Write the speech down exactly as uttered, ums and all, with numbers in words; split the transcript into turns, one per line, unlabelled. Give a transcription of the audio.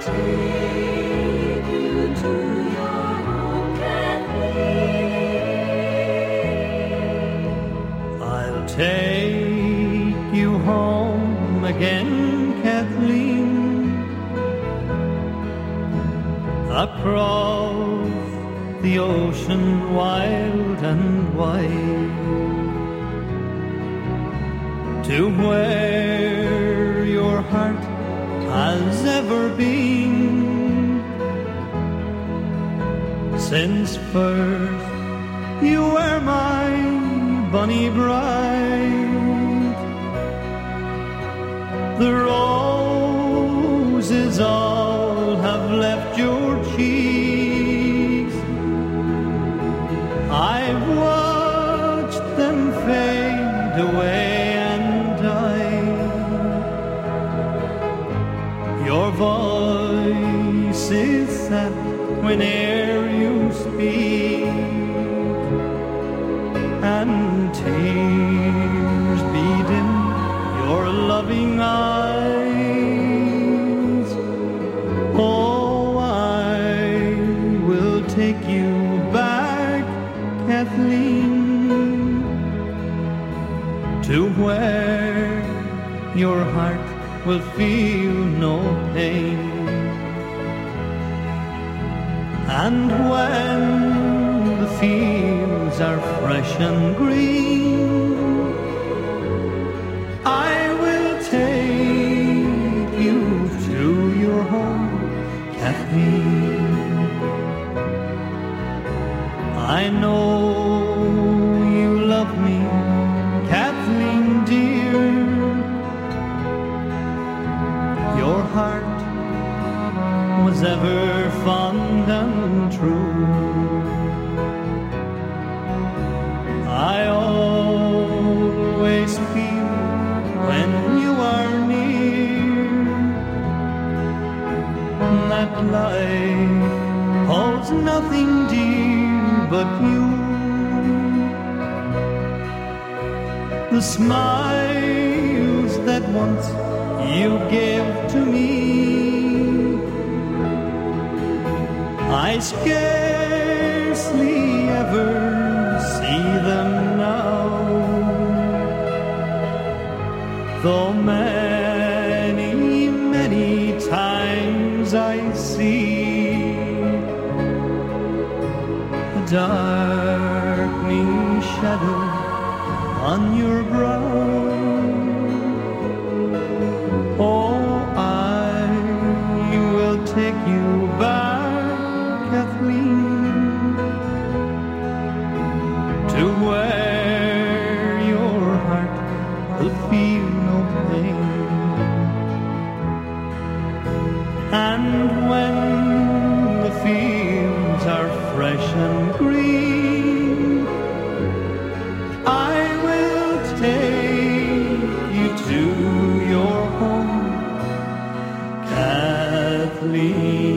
take you to your home, Kathleen.
I'll take you home again, Kathleen, across the ocean wild and wide, to where your heart has ever been, since first you were my bonny bride. The roses all have left your cheeks, I've watched them fade away and die. Your voice is sad whene'er you speak, and tears bead in your loving eyes. Oh, I will take you back, Kathleen, to where your heart will feel no pain. And when the fields are fresh and green, I will take you to your home, Kathleen. I know you love me, Kathleen dear. Your heart was ever fond and true. I always feel when you are near that life holds nothing dear but you. The smiles that once you gave to me, I scarcely ever see them now, though many, many times I see the darkening shadow on your brow. Oh, I will take you back, Kathleen, to where your heart will feel no pain. And when the fields are fresh and green, I will take you to your home, Kathleen.